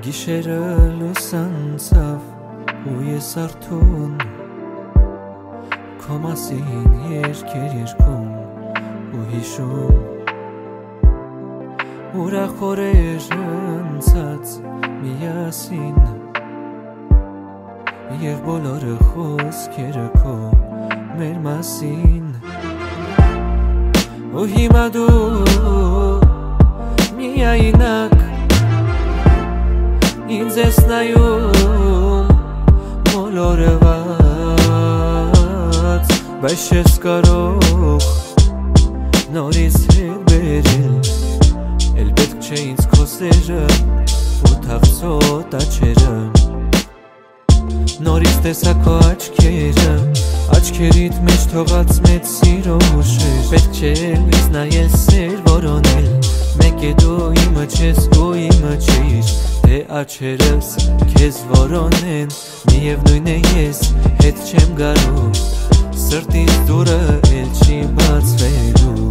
Գիշերը լուսանցավ ու ես արթուն Քո մասին երգեր երգում ու հիշում Ուրախ օրեր անցած միասին Եվ բոլորը խոսքերը քո մեր մասին Ու հիմա դու միայնակ Ինձ ես նայում մոլորված Բայց չես կարող նորից հետ բերել Էլ պետք չէ ինձ քո սերը ու թախծոտ աչերը Նորից տեսա քո աչքերը Աչքերիդ մեջ թողած մեծ սիրո ուշեր Պետք չէ ինձ նայել սեր որոնել Մեկ է դու իմը չես ու իմը չիր Դե աչերս քեզ որոնեն Միևնույն է ես հետ չեմ գալու Սրտից դուրը էլ չի բացվելու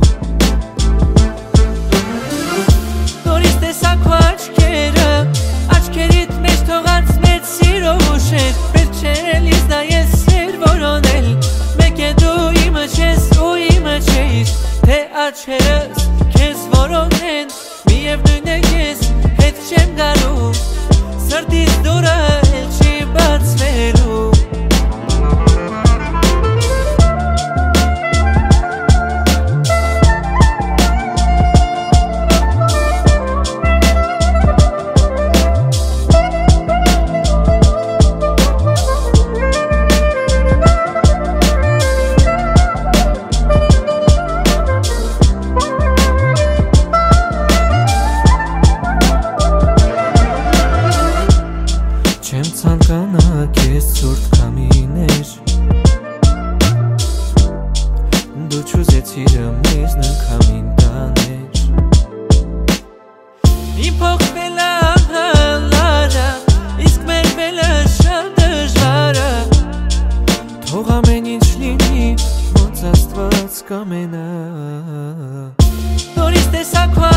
Նորից տեսա քո աչքերը Աչքերիդ մեջ թողած մեծ սիրո ուշեր Պետք չէ ինձ նայել սեր որոնել Մեկ է դու իմը չես ու իմը չիր Դե աչերս քեզ որոնեն Միևնույն է ես հետ չեմ գալու Սրտից դուրը էլ չի բացվելու Չեմ ցանկանա քեզ ցուրտ քամիներ Դու չուզեցիր մեզ նքամին տաներ Իմ փոխվելը անհալարը Իսկ մեր վելը շատ դժվարը Թող ամեն ինչ լինի ոնց Աստված կամենա Նորից տեսա քո